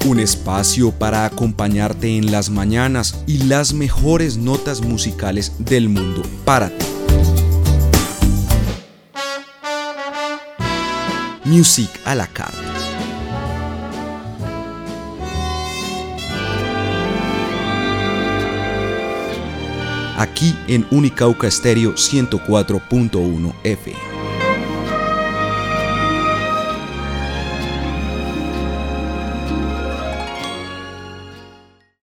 Un espacio para acompañarte en las mañanas y las mejores notas musicales del mundo para ti. Music à la carte. Aquí en Unicauca Estéreo 104.1 FM.